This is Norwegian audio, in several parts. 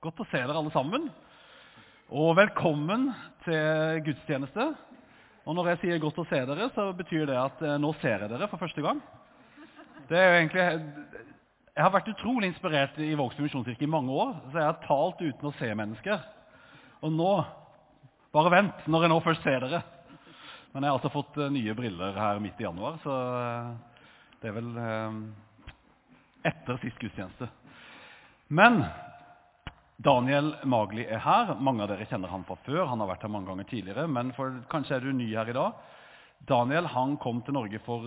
Godt å se dere alle sammen, og velkommen til gudstjeneste. Og når jeg sier godt å se dere, så betyr det at nå ser jeg dere for første gang. Det er jo egentlig... Jeg har vært utrolig inspirert i Vågsbygd Misjonskirke i mange år, så jeg har talt uten å se mennesker. Og nå, bare vent når jeg nå først ser dere. Men jeg har altså fått nye briller her midt i januar, så det er vel etter sist gudstjeneste. Men... Daniel Magli er her. Mange av dere kjenner han fra før. Han har vært her mange ganger tidligere, men kanskje er du ny her i dag. Daniel, han kom til Norge for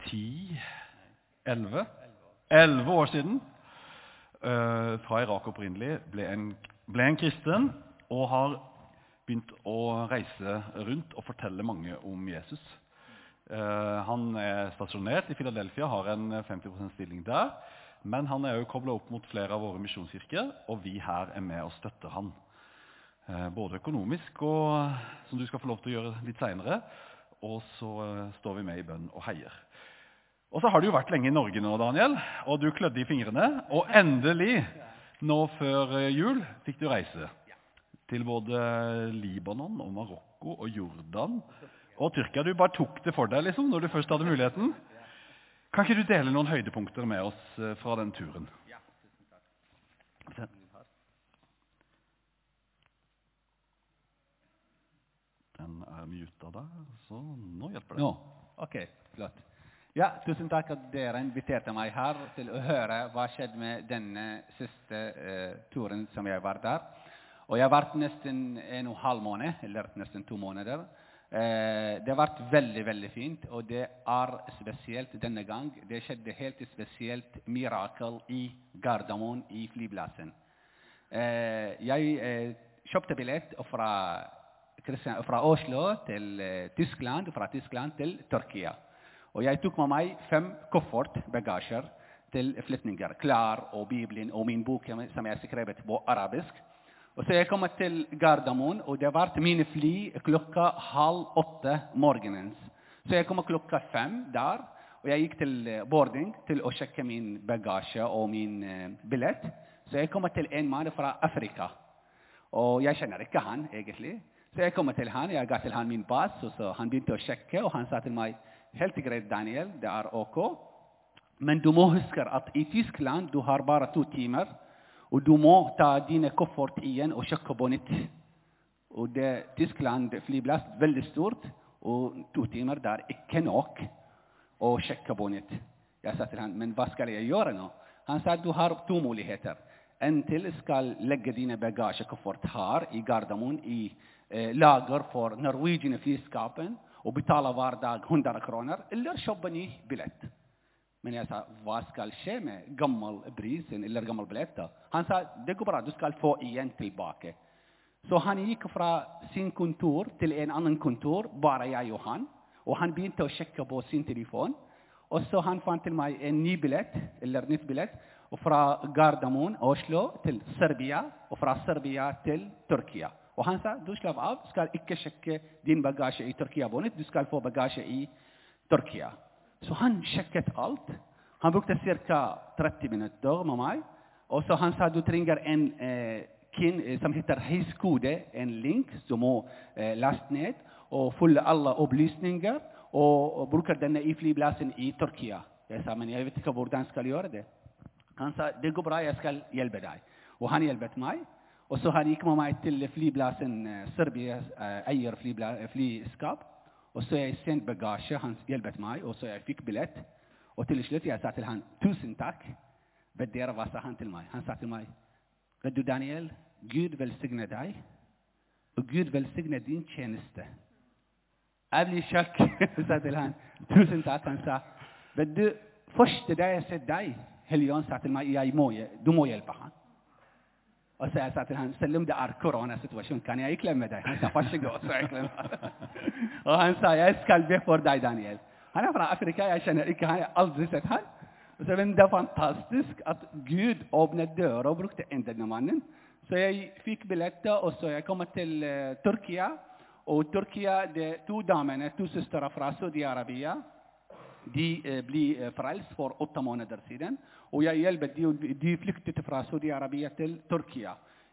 11 år siden. Fra Irak opprinnelig, ble en kristen, og har begynt å reise rundt og fortelle mange om Jesus. Han er stasjonert i Philadelphia, har en 50% stilling der, men han er jo koblet opp mot flere av våre misjonskirker, og vi her er med og støtter han. Både økonomisk, og som du skal få lov til å gjøre litt senere, og så står vi med i bønn og heier. Og så har du jo vært lenge i Norge nå, Daniel, og du klødde i fingrene, og endelig, nå før jul, fikk du reise til både Libanon og Marokko og Jordan og Tyrkia. Du bare tok det for deg, liksom, når du først hadde muligheten. Kan ikke du dele noen høydepunkter med oss fra den turen? Ja, tusen takk. Den er muta der, så nå hjelper det. Nå, ok, flott. Ja, tusen takk at dere inviterte meg her til å høre hva skjedde med denne siste turen som jeg var der. Og jeg har vært nesten 1,5 måned, eller nesten 2 måneder. Det har vært veldig, veldig fint, og det er spesielt denne gang. Det skjedde helt spesielt mirakel i Gardermoen i flyplassen. Jeg kjøpte billett fra Oslo til Tyskland, fra Tyskland til Tyrkia. Og jeg tok med meg 5 koffertbagasjer til flyktninger, klar og Bibelen og min bok som jeg skrevet på arabisk. Og så jeg kom til Gardermoen, og det var mine fly klokka 7:30 morgenens. Så jeg kom klokka 5 der, og jeg gikk til boarding til å sjekke min bagasje og min billett. Så jeg kom til en mann fra Afrika, og jeg kjenner ikke han egentlig. Så jeg kom til han, jeg ga til han min pass, og så han begynte å sjekke, og han sa til meg, helt greit Daniel, det er ok, men du må huske at i Tyskland du har bare 2 timer, og du må ta dine koffert igjen og sjekke på nytt. Og Tyskland flyplass veldig stort, og 2 timer der ikke nok å sjekke på nytt. Jeg sa til han, men hva skal jeg gjøre nå? Han sa, du har 2 muligheter. Enten skal legge dine bagasjekoffert her i Gardermoen i lager for Norwegian flyskapen, og betale hver dag 100 kroner, eller kjøpe ny billett. Men jeg sa, hva skal skje med gammel prisen eller gammel billetter? Han sa, det går bra, du skal få igjen tilbake. Så han gikk fra sin kontor til en annen kontor, bare jeg og han begynte å sjekke på sin telefon, og så han fant til meg en ny billett, eller nytt billett, og fra Gardermoen, Oslo, til Serbia, og fra Serbia til Tyrkia. Og han sa, du slapp av, skal ikke sjekke din bagasje i Tyrkia på nytt, du skal få bagasje i Tyrkia. Så han sjekket alt. Han brukte cirka 30 minutter med meg. Og så han sa, du trenger en som heter heiskode, en link som må laste ned, og følge alle opplysninger, og bruker denne i flyplassen i Tyrkia. Jeg sa, men jeg vet ikke hvordan skal jeg gjøre det. Han sa, det går bra, jeg skal hjelpe deg. Og han hjelpet meg. Og så han gikk med meg til flyplassen, Serbia eier flyskap. Og så jeg sendt bagasje, han hjelpet meg, og så jeg fikk billett. Og til slutt jeg sa til han, tusen takk. Vet dere hva sa han til meg? Han sa til meg, vet du Daniel, Gud velsigne deg, og Gud velsigne din tjeneste. Jeg ble sjokk, jeg sa til han, tusen takk. Han sa, vet du, første da jeg sett deg, Helion sa til meg, du må hjelpe han. Og så jeg sa til han, selv om det er koronasituasjon, kan jeg klemme deg? Han sa, vær så god, så jeg klemmer. Og han sa, jeg skal be for deg, Daniel. Han er fra Afrika, jeg kjenner ikke han, jeg har aldri sett han. Og så det er fantastisk at Gud åpnet døra og brukte denne mannen. Så jeg fikk billetter, og så jeg kom til Tyrkia. Og Tyrkia, det 2 damene, 2 søstre fra Saudi-Arabia, de ble frelst for 8 måneder siden. Og jeg hjelpet de flyktet fra Saudi-Arabia til Tyrkia.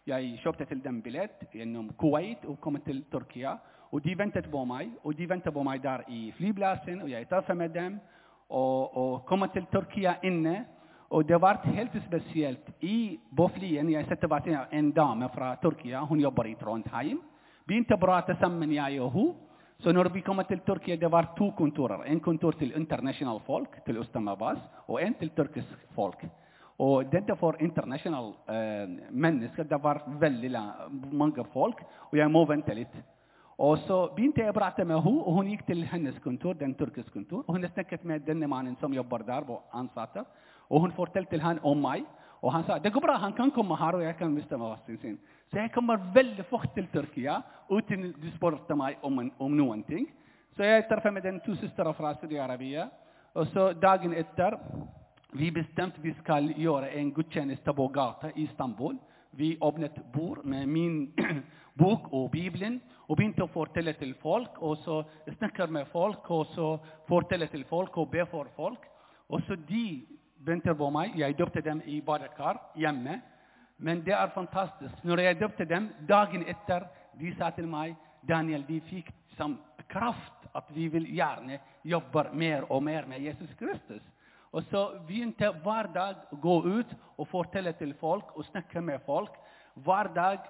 Jeg kjøpte til dem billett gjennom Kuwait og kom til Tyrkia. Og de ventet på meg, der i flyplassen, og jeg traff med dem, og kom til Tyrkia inne. Og det var helt spesielt. På flyen, jeg sette bare til en dame fra Tyrkia, hun jobber i Trondheim. Begynte å prate sammen, jeg og hun. Så når vi kom til Tyrkia, det var 2 kontorer. En kontor til international folk, til Ustam Abbas, og en til tyrkisk folk. Og dette for international mennesker, det var veldig mange folk, og jeg må vente litt. Og så begynte jeg å prate med henne, og hun gikk til hennes kontor, den tyrkiske kontor, og hun snakket med denne mannen som jobber der på ansatte, og hun fortalte han om meg, og han sa, det går bra, han kan komme her, og jeg kan miste meg sin. Så jeg kommer veldig fort til Tyrkia, uten du spørte meg om noen ting. Så jeg treffer med den 2 søstre fra Saudi-Arabia, og så dagen etter, vi bestemte vi skal gjøre en gudstjeneste på gata i Istanbul. Vi åpnet bord med min bok og Bibelen, og begynte å fortelle til folk, og så snakker med folk, og så fortelle til folk, og be for folk. Og så de venter på meg, jeg døpte dem i badekar hjemme, men det er fantastisk. Når jeg døpte dem, dagen etter, de sa til meg, Daniel, vi fikk som kraft at vi vil gjerne jobbe mer og mer med Jesus Kristus. Og så begynte hver dag å gå ut og fortelle til folk og snakke med folk. Hver dag,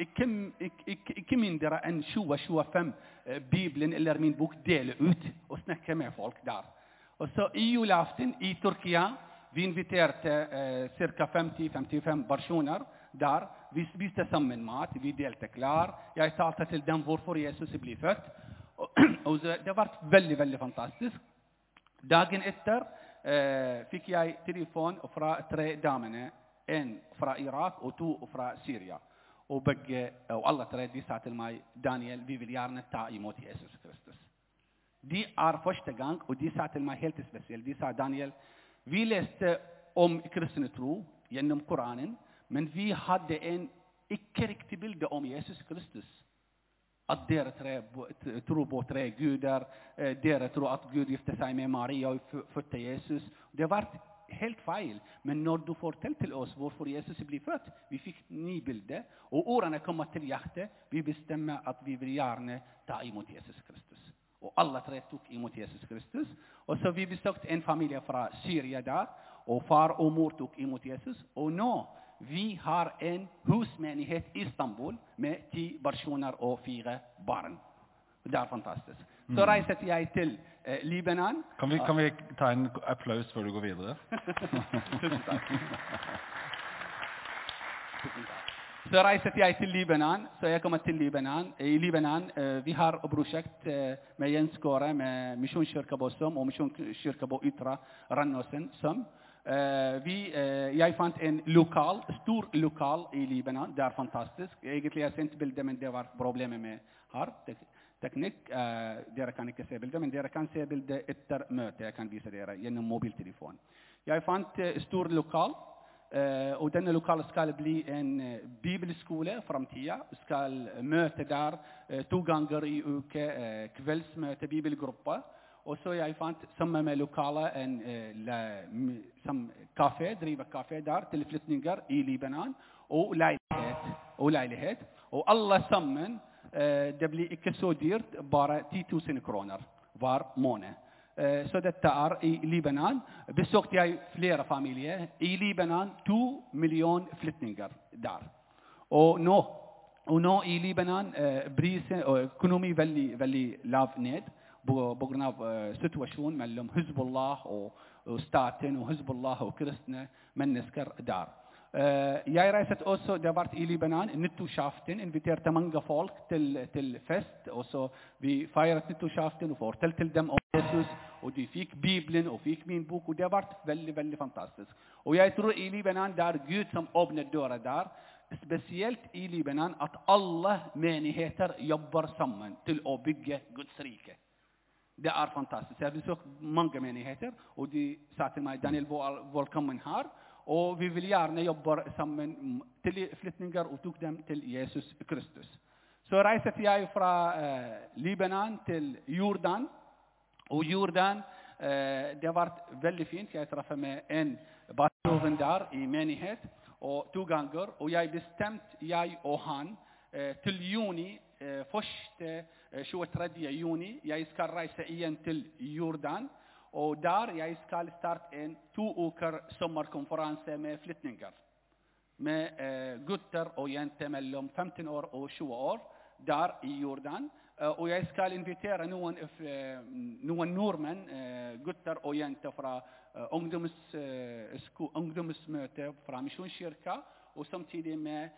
ikke mindre enn 20-25 Bibelen eller min bok deler ut og snakke med folk der. Og så i julaften i Tyrkia, vi inviterte ca. 50-55 personer der. Vi spiste sammen mat, vi delte klær. Jeg talte til dem hvorfor Jesus ble født. Og det var veldig, veldig fantastisk. Dagen etter fikk jeg telefon fra 3 damene, en fra Irak og 2 fra Syria. Og alle 3 de sa til meg, Daniel, vi vil gjerne ta imot Jesus Kristus. De er første gang, og de sa til meg helt spesielt. De sa, Daniel, vi leste om kristne tro gjennom Koranen, men vi hadde en ikke riktig bilde om Jesus Kristus. At dere tror på 3 guder, dere tror at Gud gifte seg med Maria og fødte Jesus. Det var helt feil, men når du forteller til oss hvorfor Jesus ble født, vi fikk ny bilde, og ordene kommer til hjertet, vi bestemmer at vi vil gjerne ta imot Jesus Kristus. Og alle 3 tok imot Jesus Kristus, og så vi besøkte en familie fra Syria der, og far og mor tok imot Jesus, og nå vi har en husmenighet i Istanbul med 10 personer og 4 barn. Det er fantastisk. Så reiset jeg til Libanon. Kan vi ta en applaus før du går videre? Tusen takk. Så reiset jeg til Libanon, så jeg kommer til Libanon. I Libanon vi har et prosjekt med Jens Kåre, med Misjonskirka på Som og Misjonskirka på Ytra Rannåsen Som. Jeg fant en stor lokal i Libanon. Det er fantastisk. Egentlig jeg sendte bilder, men det var problemer med her. Teknikk. Dere kan ikke se bilder, men dere kan se bilder etter møtet. Jeg kan vise dere gjennom mobiltelefon. Jeg fant stor lokal, og denne lokalen skal bli en bibelskole fremtiden. Skal møte der 2 ganger i uke, kveldsmøte, bibelgruppe. Og så jeg fant sammen med lokalet en kafé, driver kafé der til flyktninger i Libanon, og leilighet. Og alle sammen, det blir ikke så dyrt, bare 10 000 kroner hver måned. Så dette er i Libanon. Besøkte jeg flere familier. I Libanon 2 millioner flyktninger der. Og nå i Libanon prisen og økonomi veldig, veldig lav ned. På grunn av situasjonen mellom Hizbollah og staten og Hizbollah og kristne mennesker der. Jeg reiset også, det var i Libanon, nyttårsaften, inviterte mange folk til fest, og så vi feiret nyttårsaften og fortalte til dem om Jesus, og de fikk Bibelen og fikk min bok, og det var veldig, veldig fantastisk. Og jeg tror i Libanon det er Gud som åpner døra der, spesielt i Libanon at alle menigheter jobber sammen til å bygge Guds rike. Det er fantastisk. Jeg har besøkt mange menigheter, og de sa til meg, Daniel, velkommen her, og vi vil gjerne jobbe sammen til flyktninger og tok dem til Jesus Kristus. Så reiset jeg fra Libanon til Jordan, og Jordan, det var veldig fint. Jeg traff med en pastor der i menighet, og 2 ganger, og jeg bestemte, jeg og han, til juni, 23. juni, jeg skal reise igjen til Jordan, og der jeg skal starte en 2 uker sommerkonferanse med flyktninger, med gutter og jenter mellom 15 år og 20 år, der i Jordan. Og jeg skal invitere noen nordmenn, gutter og jenter fra ungdomsmøte fra Misjonskirka, og samtidig med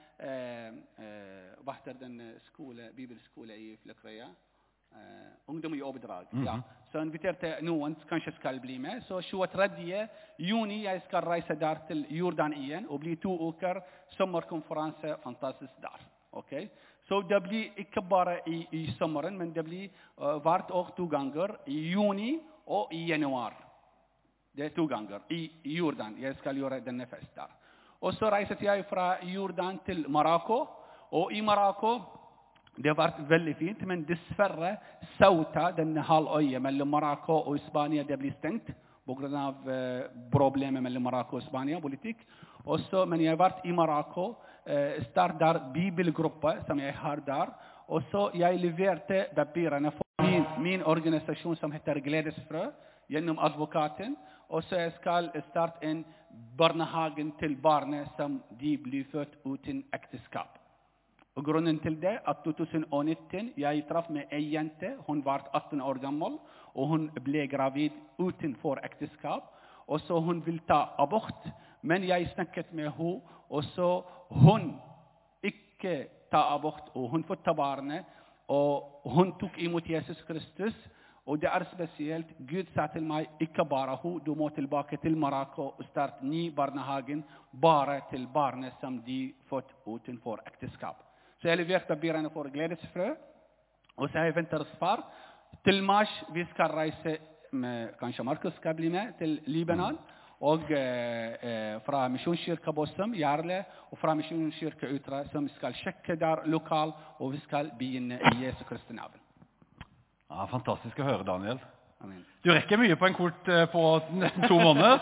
hva heter den bibelskole i Flekkerøya? Ungdom i oppdrag. Ja. Så inviterte noen kanskje skal bli med. Så 23. juni jeg skal reise der til Jordan igjen og bli 2 uker sommerkonferanse fantastisk der. Okay? Så det blir ikke bare i sommeren, men det blir hvert år 2 ganger, i juni og i januar. Det er 2 ganger i Jordan. Jeg skal gjøre denne fest der. Og så reiset jeg fra Jordan til Marokko, og i Marokko det har vært veldig fint, men dessverre Ceuta, denne halvøya mellom Marokko og Spania, det blir stengt på grunn av problemer mellom Marokko og Spania, politikk. Også, men jeg har vært i Marokko, start der bibelgruppe som jeg har der, og så jeg leverte papirene for min organisasjon som heter Gledesfrø, gjennom advokaten, og så jeg skal starte en barnehagen til barnet som de blir født uten ekteskap. Og grunnen til det at 2019 jeg traff med en jente, hun var 18 år gammel, og hun ble gravid utenfor ekteskap, og så hun vil ta abort, men jeg snakket med henne, og så hun ikke ta abort, og hun fått ta barnet, og hun tok imot Jesus Kristus, og det er spesielt, Gud sa til meg, ikke bare hun, du må tilbake til Marokko og starte ny barnehagen, bare til barnet som de fått utenfor ekteskap. Så jeg leverte papirene for Gledesfrø, og så jeg venter svar. Til mars vi skal reise, kanskje Markus skal bli med, til Libanon, og fra Misjonskirka Bossum, Jarle, og fra Misjonskirka Utra, som skal sjekke der lokal, og vi skal begynne i Jesu Kristi navn. Ja, fantastisk å høre, Daniel. Amen. Du rekker mye på en kort på nesten 2 måneder.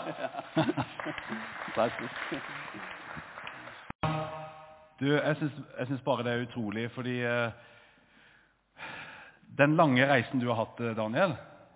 Fantastisk. Du, jeg synes bare det er utrolig, fordi den lange reisen du har hatt, Daniel,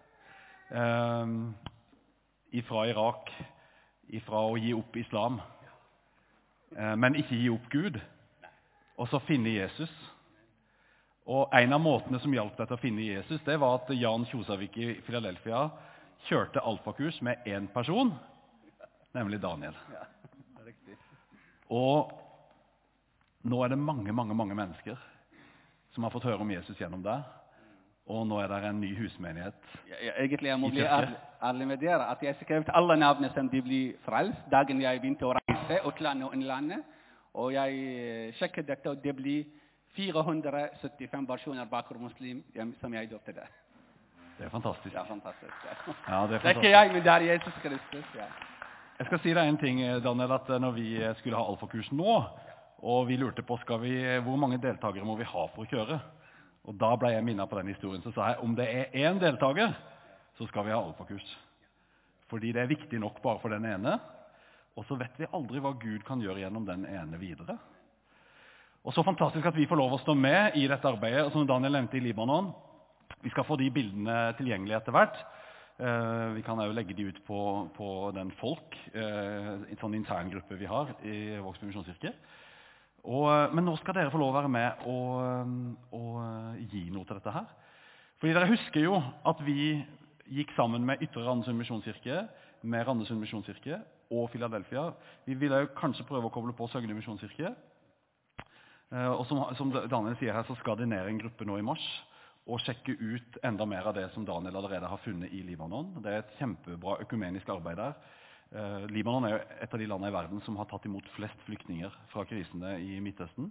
ifra Irak, ifra å gi opp islam, men ikke gi opp Gud, og så finne Jesus. Og en av måtene som hjalp deg til å finne Jesus, det var at Jan Kjosavik i Philadelphia kjørte alfakurs med en person, nemlig Daniel. Ja, det er riktig. Og nå er det mange mennesker som har fått høre om Jesus gjennom deg, og nå er det en ny husmenighet. Egentlig jeg må bli ærlig med dere, at jeg skrev alle navnene som de blir frelst, dagen jeg begynte å reise utlandet og innlandet, og jeg sjekket dette, og det blir 475 personer bakom muslim som jeg døpte der. Det er fantastisk. Ja, fantastisk. Ja. Ja, det er fantastisk. Det er ikke jeg, men det er Jesus Kristus. Ja. Jeg skal si deg en ting, Daniel, at når vi skulle ha alfakurs nå, og vi lurte på hvor mange deltakere må vi ha for å kjøre. Og da ble jeg minnet på den historien, så sa jeg, om det er 1 deltaker, så skal vi ha alfakurs. Fordi det er viktig nok bare for den ene, og så vet vi aldri hva Gud kan gjøre gjennom den ene videre. Og så fantastisk at vi får lov å stå med i dette arbeidet, og som Daniel nevnte i Libanon, vi skal få de bildene tilgjengelig etter hvert. Vi kan jo legge de ut på den folk, en sånn intern gruppe vi har i Vågsbygd Misjonskirke. Men nå skal dere få lov å være med og gi noe til dette her. Fordi dere husker jo at vi gikk sammen med Ytre Randesund Misjonskirke, med Randesund Misjonskirke og Philadelphia. Vi ville jo kanskje prøve å koble på Søgne Misjonskirke. Og som Daniel sier her, så skal det ned en gruppe nå i mars og sjekke ut enda mer av det som Daniel allerede har funnet i Libanon. Det er et kjempebra økumenisk arbeid der. Libanon er jo et av de landene i verden som har tatt imot flest flyktninger fra krisene i Midtøsten.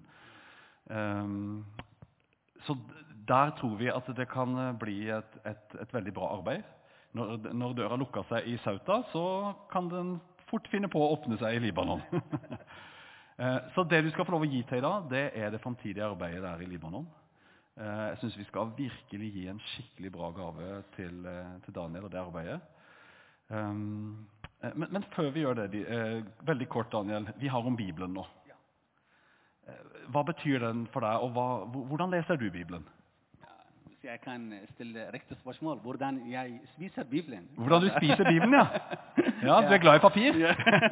Så der tror vi at det kan bli et veldig bra arbeid. Når døra lukker seg i Ceuta, så kan den fort finne på å åpne seg i Libanon. Så det du skal få lov å gi til i dag, det er det fremtidige arbeidet der i Libanon. Jeg synes vi skal virkelig gi en skikkelig bra gave til Daniel og det arbeidet. Men før vi gjør det, veldig kort, Daniel, vi har om Bibelen nå. Hva betyr den for deg, og hvordan leser du Bibelen? Hvis jeg kan stille riktig spørsmål, hvordan jeg spiser Bibelen? Hvordan du spiser Bibelen, ja. Ja, du glad i papir?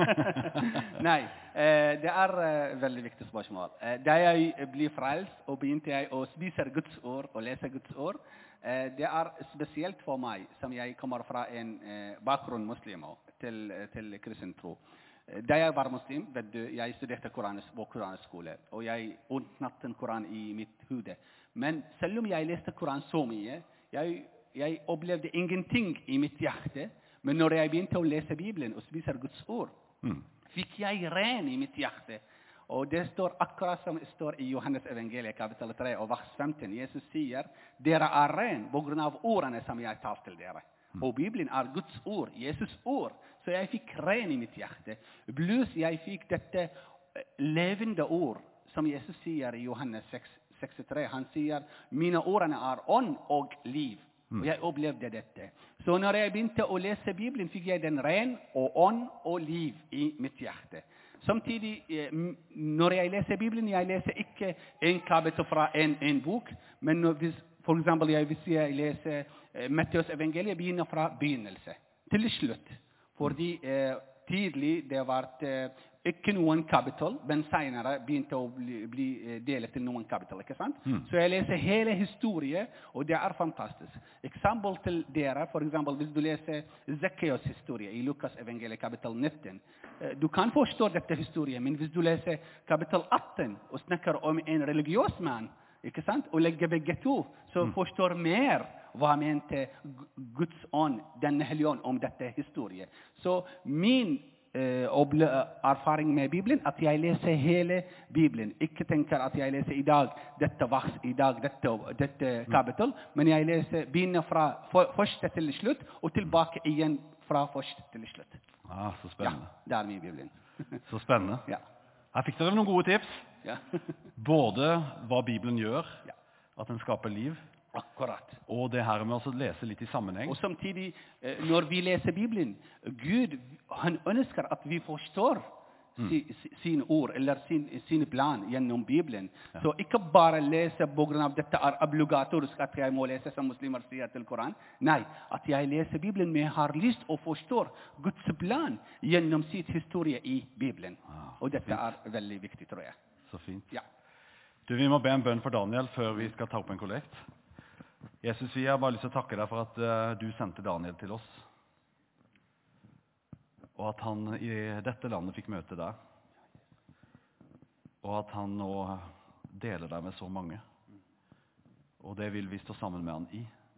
Nei, det veldig viktig spørsmål. Da jeg blir frelst, og begynte jeg å spise Guds ord, og lese Guds ord, det spesielt for meg, som jeg kommer fra en bakgrunn muslimer til kristen tro. Da jeg var muslim, vet du, jeg studerte på Koranskole, og jeg ordnet Koran i mitt hode. Men selv om jeg leste Koran så mye, jeg opplevde ingenting i mitt hjerte. Men når jeg begynte å lese Bibelen og spise Guds ord, fikk jeg ren i mitt hjerte. Og det står akkurat som det står i Johannes evangeliet, kapitel 3, og vers 15. Jesus sier, dere ren på grunn av ordene som jeg tar til dere. Og Bibelen Guds ord, Jesus ord. Så jeg fikk ren i mitt hjerte. Pluss jeg fikk dette levende ord, som Jesus sier i Johannes 6:3. Han sier, mine ordene ånd og liv. Og jeg opplevde dette. Så når jeg begynte å lese Bibelen, fikk jeg den ren og ånd og liv i mitt hjerte. Samtidig, når jeg leser Bibelen, jeg leser ikke en kapittel fra en bok, men for eksempel, hvis jeg leser Matteus evangeliet, begynner fra begynnelse til slutt. Fordi tidlig det var ikke noen kapittel, men senere begynte å bli delt til noen kapittel, ikke sant? Så jeg leser hele historien, og det fantastisk. Eksempel til dere, for eksempel, hvis du leser Zacchaeus historie i Lukas evangeliet kapittel 19, du kan forstå dette historien, men hvis du leser kapittel 18 og snakker om en religiøs mann, ikke sant? Og legger begge to, så forstår mer hva mente Guds ånd, denne hellige ånd, om dette historien. Så min erfaring med Bibelen, at jeg leser hele Bibelen. Ikke tenker at jeg leser i dag dette vers, i dag dette kapittel, men jeg leser begynner fra første til slutt, og tilbake igjen fra første til slutt. Ah, så spennende. Ja, det min Bibelen. Så spennende. Ja. Her fikk dere noen gode tips. Ja. Både hva Bibelen gjør, at den skaper liv, akkurat. Og det her med å lese litt i sammenheng. Og samtidig, når vi leser Bibelen, Gud, han ønsker at vi forstår sine ord, eller sin plan gjennom Bibelen. Ja. Så ikke bare lese på grunn av dette obligatorisk at jeg må lese som muslimer sier til Koran. Nei, at jeg leser Bibelen, men jeg har lyst å forstå Guds plan gjennom sitt historie i Bibelen. Og dette veldig viktig, tror jeg. Så fint. Ja. Du, vi må be en bønn for Daniel før vi skal ta opp en kollekt. Jesus, vi har bare lyst til å takke deg for at du sendte Daniel til oss. Og at han i dette landet fikk møte deg. Og at han nå deler deg med så mange. Og det vil vi stå sammen med han i.